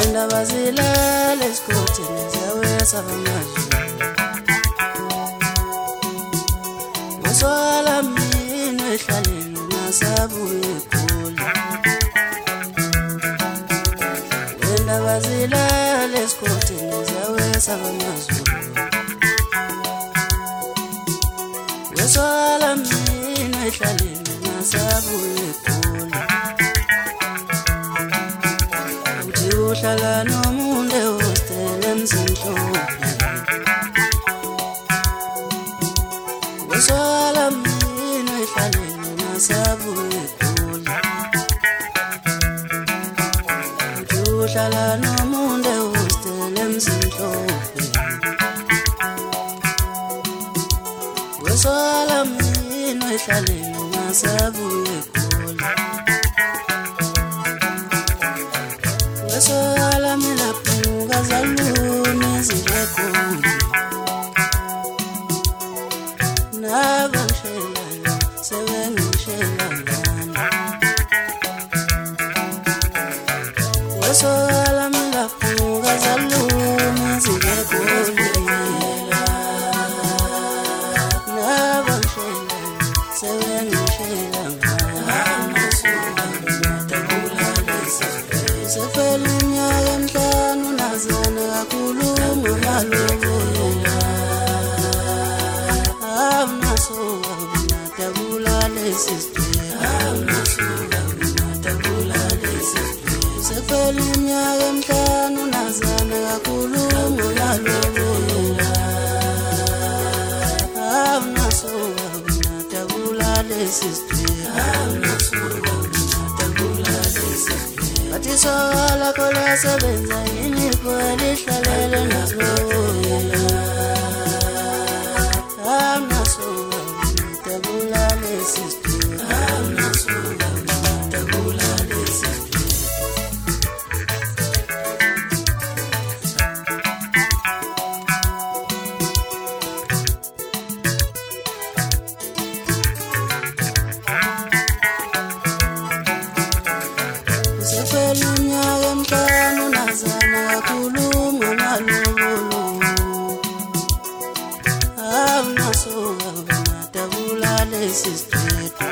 Indaba zilala esikhotheni ziyawesaba amazulu. Ngaswala mina ehlaleni ngasabuye eGoli. Indaba zilala esikhotheni ziyawesaba amazulu. Ngaswala mina ehlaleni ngasabuye eGoli. Uhlala nomuntu ehostela emzimhlophe. Ngaswala mina ehlaleni ngasabuye eGoli. Uhlala nomuntu ehostela emzimhlophe. Ngaswala mina ehlaleni ngasabuye eGoli. Ngaswala mina phuka zaluni zilekhulu. Nabangishela sebengishela ngani. Ngaswala mina phuka zaluni zilekhulu. Nabangishela sebengishela ngani. Sefela iminyaka emihlanu nazana kakhuluma malobolo. Awunasoka unadabula lesi sifo. Sefela iminyaka emihlanu nazana kakhuluma malobolo. Awunasoka unadabula lesi sifo. Bathi sola kola sebenza yini kweli hlalele nazoyela. Amnasoka tabula lesistu. Amnasoka tabula lesistu. Sefela iminyaka emihlanu nazana kakhuluma malobolo. Awunasoka unadabula lesi sifo.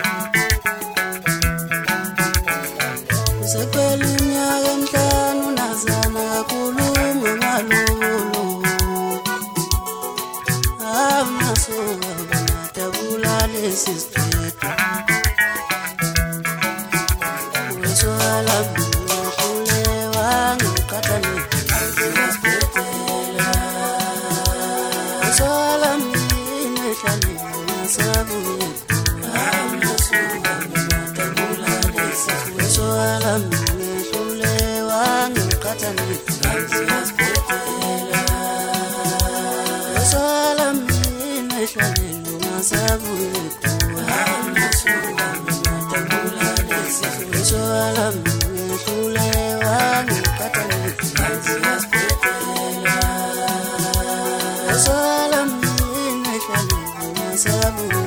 Sefela iminyaka emihlanu nazana kakhuluma malobolo. Awunasoka unadabula lesi sifo. Ngaswala mina ehlulewa ngiqathane ngizibhedlela. Ngaswala mina ehlaleni ngasabuye eGoli. Ngaswala mina ehlulewa ngiqathane ngizibhedlela. Ngaswala mina ehlaleni ngasabuye eGoli. Ngaswala mina ehlulewa ngiqathane ngizibhedlela. Ngaswala mina ehlaleni ngasabuye